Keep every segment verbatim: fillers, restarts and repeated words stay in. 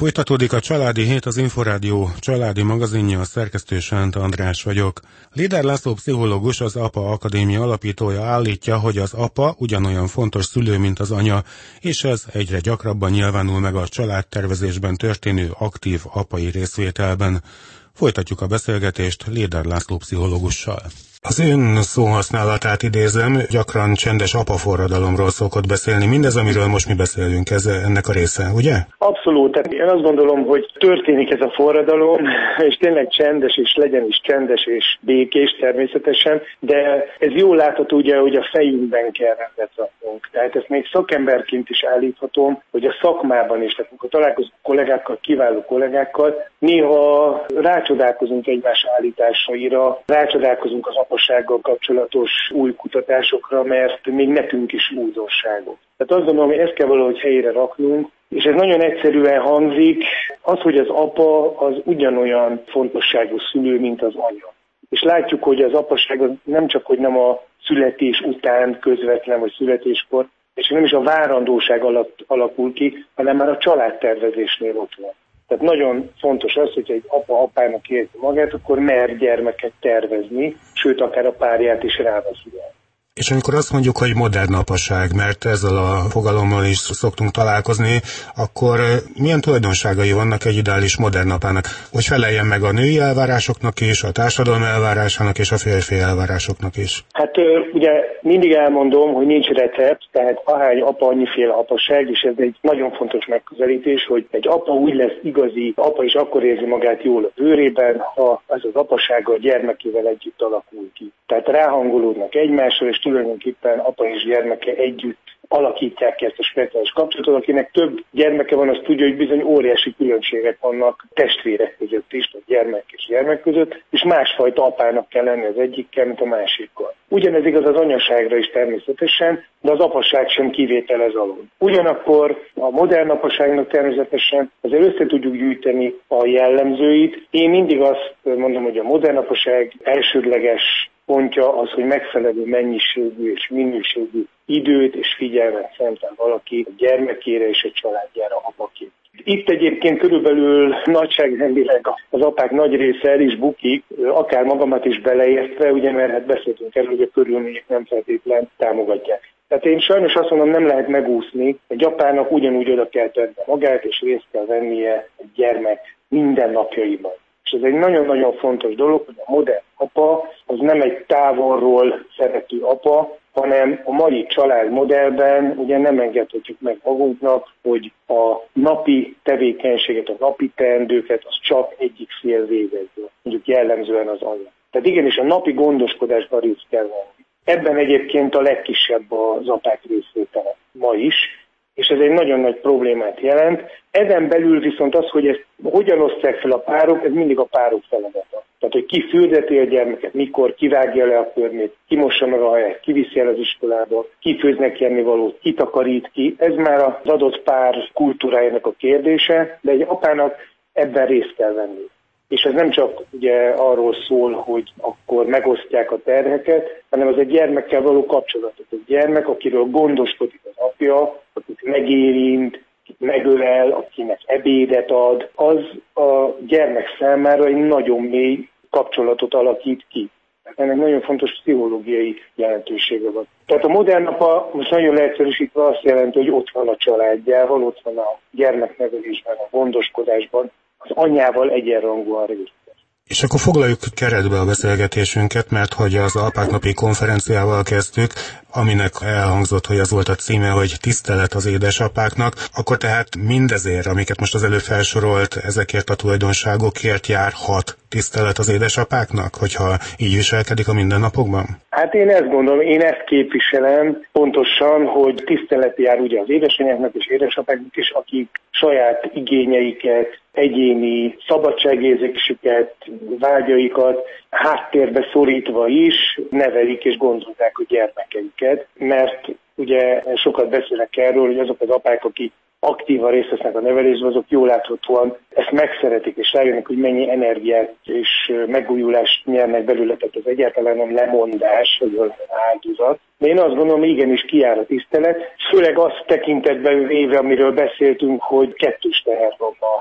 Folytatódik a Családi Hét, az Inforádió családi magazinja, a szerkesztő Sánt András vagyok. Léder László pszichológus, az Apa Akadémia alapítója állítja, hogy az apa ugyanolyan fontos szülő, mint az anya, és ez egyre gyakrabban nyilvánul meg a családtervezésben történő aktív apai részvételben. Folytatjuk a beszélgetést Léder László pszichológussal. Az ön szóhasználatát idézem, gyakran csendes apaforradalomról szokott beszélni. Mindez, amiről most mi beszélünk, ez ennek a része, ugye? Abszolút. Én azt gondolom, hogy történik ez a forradalom, és tényleg csendes, és legyen is csendes és békés természetesen, de ez jól látható ugye, hogy a fejünkben kell rendet raknunk. Tehát ezt még szakemberként is állíthatom, hogy a szakmában is, tehát amikor találkozunk kollégákkal, kiváló kollégákkal, néha rácsodálkozunk egymás állításaira, rácsodálkozunk az apassággal kapcsolatos új kutatásokra, mert még nekünk is újdonságok. Tehát azt gondolom, hogy ezt kell valahogy helyére raknunk, és ez nagyon egyszerűen hangzik, az, hogy az apa az ugyanolyan fontosságú szülő, mint az anya. És látjuk, hogy az apaság az nem csak, hogy nem a születés után közvetlen, vagy születéskor, és nem is a várandóság alatt alakul ki, hanem már a családtervezésnél ott van. Tehát nagyon fontos az, hogy egy apa apának érzi magát, akkor mer gyermeket tervezni, sőt akár a párját is ráveszi el. És amikor azt mondjuk, hogy modern apaság, mert ezzel a fogalommal is szoktunk találkozni, akkor milyen tulajdonságai vannak egy ideális modern apának? Hogy feleljen meg a női elvárásoknak is, a társadalom elvárásának és a férfi elvárásoknak is? Hát ugye mindig elmondom, hogy nincs recept, tehát ahány apa, annyiféle apaság, és ez egy nagyon fontos megközelítés, hogy egy apa úgy lesz igazi, apa is akkor érzi magát jól a bőrében, ha az az apasága a gyermekével együtt alakul ki. Tehát ráhangolódnak egymásra, és tulajdonképpen apa és gyermeke együtt alakítják ki ezt a speciális kapcsolatot. Akinek több gyermeke van, az tudja, hogy bizony óriási különbségek vannak testvérek között is, vagy gyermek és gyermek között, és másfajta apának kell lenni az egyikkel, mint a másikkal. Ugyanez igaz az anyaságra is természetesen, de az apaság sem kivétel ez alól. Ugyanakkor a modern apaságnak természetesen azért össze tudjuk gyűjteni a jellemzőit. Én mindig azt mondom, hogy a modern apaság elsődleges pontja az, hogy megfelelő mennyiségű és minőségű időt és figyelmet szentel valaki a gyermekére és a családjára apaként. Itt egyébként körülbelül nagyságrendileg az apák nagy része el is bukik, akár magamat is beleértve, ugye, mert hát beszéltünk erről, hogy a körülmények nem feltétlen támogatják. Tehát én sajnos azt mondom, nem lehet megúszni, egy apának ugyanúgy oda kell tenni magát, és részt kell vennie a gyermek mindennapjaiban. És ez egy nagyon-nagyon fontos dolog, hogy a modern apa az nem egy távolról szerető apa, hanem a mai családmodellben ugye nem engedhetjük meg magunknak, hogy a napi tevékenységet, a napi teendőket az csak egyik fél végező, mondjuk jellemzően az anya. Tehát igenis a napi gondoskodásban részt kell venni. Ebben egyébként a legkisebb az apák részvétele ma is, és ez egy nagyon nagy problémát jelent. Ezen belül viszont az, hogy ezt hogyan osztják fel a párok, ez mindig a párok feladata. Tehát, hogy ki fürdeti a gyermeket, mikor, kivágja le a körmét, ki mossa meg a haját, ki viszi el az iskolába, ki főz neki ennivalót, ki takarít ki. Ez már az adott pár kultúrájának a kérdése, de egy apának ebben részt kell venni. És ez nem csak ugye arról szól, hogy akkor megosztják a terheket, hanem az egy gyermekkel való kapcsolatot. A gyermek, akiről gondoskodik az apja, akit megérint, akit megölel, akinek ebédet ad, az a gyermek számára egy nagyon mély kapcsolatot alakít ki. Ennek nagyon fontos pszichológiai jelentősége van. Tehát a modern apa most nagyon leegyszerűsítve azt jelenti, hogy ott van a családjával, ott van a gyermeknevelésben, a gondoskodásban, az anyával egyenrangúan részt. És akkor foglaljuk keretbe a beszélgetésünket, mert hogy az Apák Napi konferenciával kezdtük, aminek elhangzott, hogy az volt a címe, hogy tisztelet az édesapáknak, akkor tehát mindezért, amiket most az előbb felsorolt, ezekért a tulajdonságokért járhat tisztelet az édesapáknak, hogyha így viselkedik a mindennapokban? Hát én ezt gondolom, én ezt képviselem pontosan, hogy tisztelet jár ugye az édesanyáknak és édesapáknak is, akik saját igényeiket, egyéni szabadságérzésüket, vágyaikat háttérbe szorítva is nevelik és gondozzák a gyermekeiket, mert ugye sokat beszélek erről, hogy azok az apák, akik aktívan részt vesznek a nevelésben, azok jól láthatóan ezt megszeretik, és rájönnek, hogy mennyi energiát és megújulást nyernek belőle, tehát ez egyáltalán nem lemondás, vagy áldozat. De én azt gondolom, hogy igenis kijár a tisztelet, főleg azt tekintetben véve, amiről beszéltünk, hogy kettős teher van ma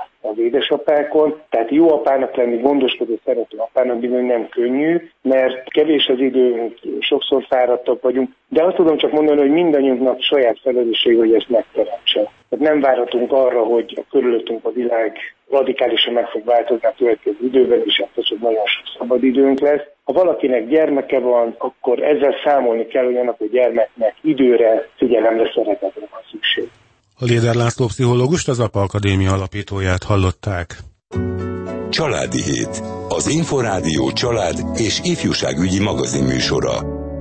édesapákon, tehát jó apának lenni, gondoskodó, szerető apának bizony nem könnyű, mert kevés az időnk, sokszor fáradtak vagyunk, de azt tudom csak mondani, hogy mindannyiunknak saját felelősség, hogy ezt megteremtse. Tehát nem várhatunk arra, hogy a körülöttünk a világ radikálisan meg fog változni a következő időben, és akkor csak nagyon sok szabad időnk lesz. Ha valakinek gyermeke van, akkor ezzel számolni kell, hogy annak a gyermeknek időre, figyelemre, szeretetre van szükség. A Léder László pszichológust, az APA Akadémia alapítóját hallották. Családi Hét. Az Inforádió család és ifjúságügyi magazinműsora.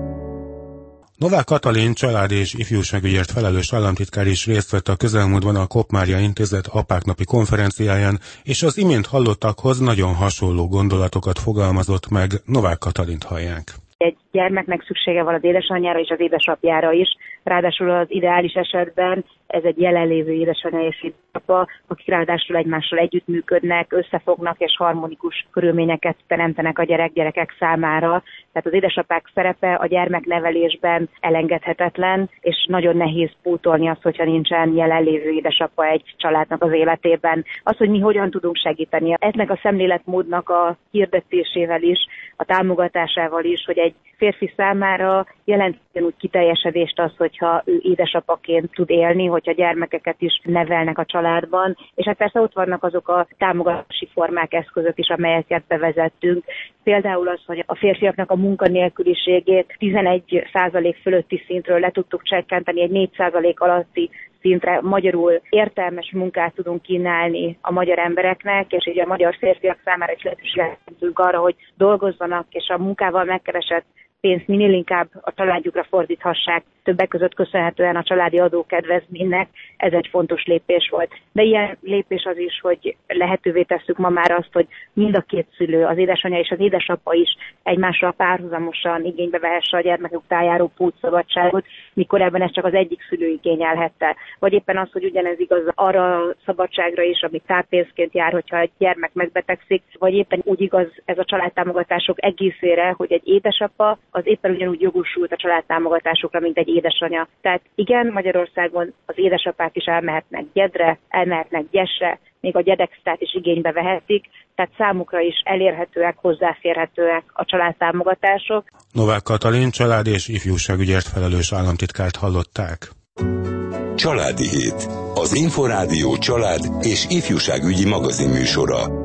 Novák Katalin család és ifjúságügyért felelős államtitkár is részt vett a közelmúltban a Kopp-Mária Intézet apák napi konferenciáján, és az imént hallottakhoz nagyon hasonló gondolatokat fogalmazott meg. Novák Katalint hallják. Egy gyermeknek szüksége van az édesanyjára és az édesapjára is, ráadásul az ideális esetben ez egy jelenlévő édesanyja és édesapa, akik ráadásul egymással együttműködnek, összefognak és harmonikus körülményeket teremtenek a gyerek-gyerekek számára. Tehát az édesapák szerepe a gyermeknevelésben elengedhetetlen, és nagyon nehéz pótolni azt, hogyha nincsen jelenlévő édesapa egy családnak az életében. Az, hogy mi hogyan tudunk segíteni. Ennek a szemléletmódnak a hirdetésével is, a támogatásával is, hogy egy férfi számára jelent úgy kiteljesedést az, hogyha ő édesapaként tud élni, hogyha gyermekeket is nevelnek a családban, és hát persze ott vannak azok a támogatási formák, eszközök is, amelyeket bevezettünk. Például az, hogy a férfiaknak a munkanélküliségét tizenegy százalék fölötti szintről le tudtuk csökkenteni egy négy százalék alatti szintre, magyarul értelmes munkát tudunk kínálni a magyar embereknek, és így a magyar férfiak számára is lehetőséget tudunk arra, hogy dolgozzanak, és a munkával megkeresett pénzt minél inkább a családjukra fordíthassák, többek között köszönhetően a családi adókedvezménynek, ez egy fontos lépés volt. De ilyen lépés az is, hogy lehetővé tesszük ma már azt, hogy mind a két szülő, az édesanyja és az édesapa is egymással párhuzamosan igénybe vehesse a gyermek után járó pótszabadságot, mikor ebben ez csak az egyik szülő igényelhette. Vagy éppen az, hogy ugyanez igaz arra a szabadságra is, ami táppénzként jár, hogyha egy gyermek megbetegszik, vagy éppen úgy igaz ez a családtámogatások egészére, hogy egy édesapa az éppen ugyanúgy jogosult a családtámogatásokra, mint egy édesanya. Tehát igen, Magyarországon az édesapák is elmehetnek Gyedre, elmehetnek Gyesre, még a gyedextát is igénybe vehetik, tehát számukra is elérhetőek, hozzáférhetőek a családtámogatások. Novák Katalin család és ifjúságügyért felelős államtitkárt hallották. Családi Hét. Az Inforádió család és ifjúságügyi magazinműsora.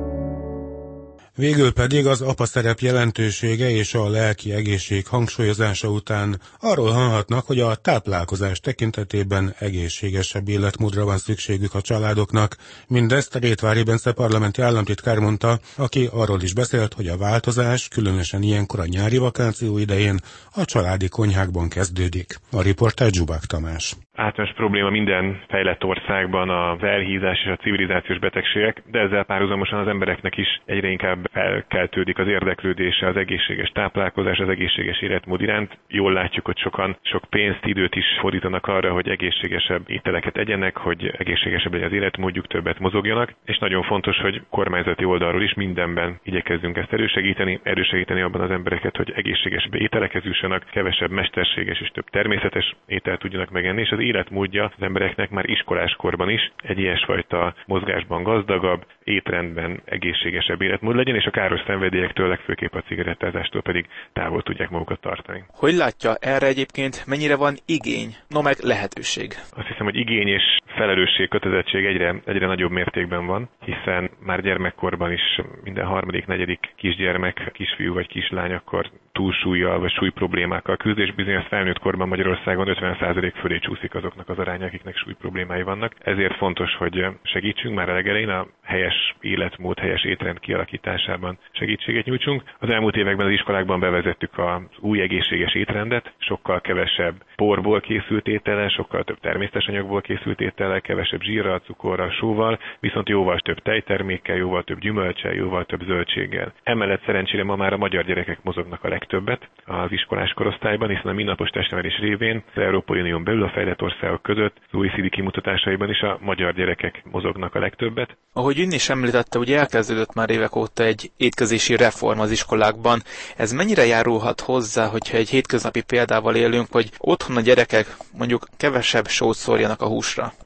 Végül pedig az apa szerep jelentősége és a lelki egészség hangsúlyozása után arról hallhatnak, hogy a táplálkozás tekintetében egészségesebb életmódra van szükségük a családoknak. Mindezt Rétvári Bence parlamenti államtitkár mondta, aki arról is beszélt, hogy a változás, különösen ilyenkor a nyári vakáció idején a családi konyhákban kezdődik. A riporter Zsubák Tamás. Általános probléma minden fejlett országban az elhízás és a civilizációs betegségek, de ezzel párhuzamosan az embereknek is egyre inkább felkeltődik az érdeklődése az egészséges táplálkozás, az egészséges életmód iránt. Jól látjuk, hogy sokan sok pénzt, időt is fordítanak arra, hogy egészségesebb ételeket egyenek, hogy egészségesebb legyen az életmódjuk, többet mozogjanak, és nagyon fontos, hogy kormányzati oldalról is mindenben igyekezzünk ezt elősegíteni, elősegíteni abban az embereket, hogy egészségesebb ételekhez jussanak, kevesebb mesterséges és több természetes ételt tudjanak megenni, és az életmódja az embereknek már iskoláskorban is egy ilyesfajta mozgásban gazdagabb, étrendben egészségesebb életmód legyen, és a káros szenvedélyektől, legfőképp a cigarettázástól pedig távol tudják magukat tartani. Hogy látja, erre egyébként mennyire van igény, no meg lehetőség? Azt hiszem, hogy igény és felelősség, kötelezettség egyre, egyre nagyobb mértékben van, hiszen már gyermekkorban is minden harmadik, negyedik kisgyermek, kisfiú vagy kislány akkor túlsúllyal vagy súlyproblémákkal küzd, és bizonyos felnőtt korban Magyarországon ötven százalék fölé csúszik azoknak az aránya, akiknek súlyproblémái vannak. Ezért fontos, hogy segítsünk már a legelején, a helyes életmód, helyes étrend kialakításában segítséget nyújtsunk. Az elmúlt években az iskolákban bevezettük az új egészséges étrendet, sokkal kevesebb porból készült étellel, sokkal több természetes anyagból készült étellel, kevesebb zsírral, cukorral, sóval, viszont jóval több tejtermékkel, jóval több gyümölccsel, jóval több zöldséggel. Emellett szerencsére ma már a magyar gyerekek mozognak a legtöbbet az iskolás korosztályban, hiszen a mindnapos testnevelés révén az Európai Unión belül a fejlett országok között az o e cé dé kimutatásaiban is a magyar gyerekek mozognak a legtöbbet. Ahogy ön is említette, ugye elkezdődött már évek óta egy étkezési reform az iskolákban. Ez mennyire járulhat hozzá, hogyha egy hétköznapi példával élünk, hogy otthon a gyerekek mondjuk kevesebb sót szórjanak a húsra?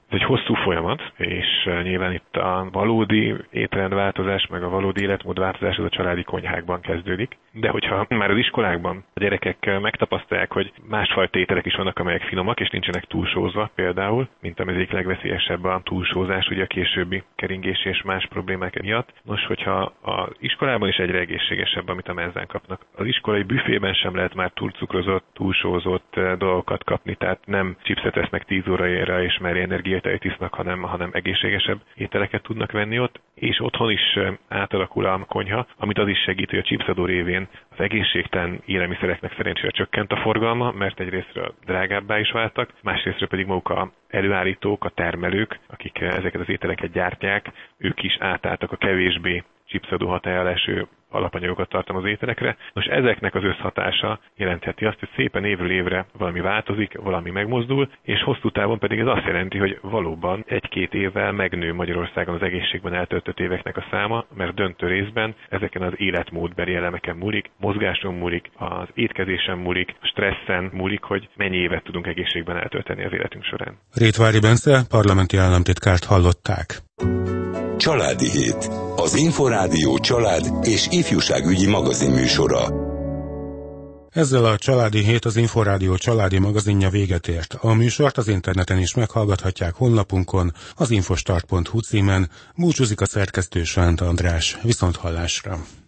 Ez egy hosszú folyamat, és nyilván itt a valódi étrendváltozás, meg a valódi életmódváltozás az a családi konyhákban kezdődik. De hogyha már az iskolákban a gyerekek megtapasztalják, hogy másfajta ételek is vannak, amelyek finomak, és nincsenek túlsózva például, mint ami az egyik legveszélyesebb a túlsózás, ugye a későbbi keringés és más problémák miatt. Nos, hogyha az iskolában is egyre egészségesebb, amit a menzán kapnak. Az iskolai büfében sem lehet már túlcukrozott, túlsózott dolgokat kapni, tehát nem chipset esznek tíz órára és már energiát isznak, hanem, hanem egészségesebb ételeket tudnak venni ott, és otthon is átalakul a konyha, amit az is segít, hogy a chipsadó révén az egészségtelen élelmiszereknek szerencsére csökkent a forgalma, mert egyrésztről drágábbá is váltak, másrésztről pedig maguk a előállítók, a termelők, akik ezeket az ételeket gyártják, ők is átálltak a kevésbé chipsadó hatállyal eső alapanyagokat tartalmazó ételekre. Nos, ezeknek az összhatása jelentheti azt, hogy szépen évről évre valami változik, valami megmozdul, és hosszú távon pedig ez azt jelenti, hogy valóban egy-két évvel megnő Magyarországon az egészségben eltöltött éveknek a száma, mert döntő részben ezeken az életmódbeli elemeken múlik, mozgáson múlik, az étkezésen múlik, a stresszen múlik, hogy mennyi évet tudunk egészségben eltölteni az életünk során. Rétvári Bence parlamenti államtitkárt hallották. Családi hét. Az Inforádió család és ifjúságügyi magazinműsora. Ezzel a Családi hét, az Inforádió családi magazinja véget ért. A műsort az interneten is meghallgathatják honlapunkon, az infostart pont hu címen. Búcsúzik a szerkesztő Sánt András. Viszonthallásra.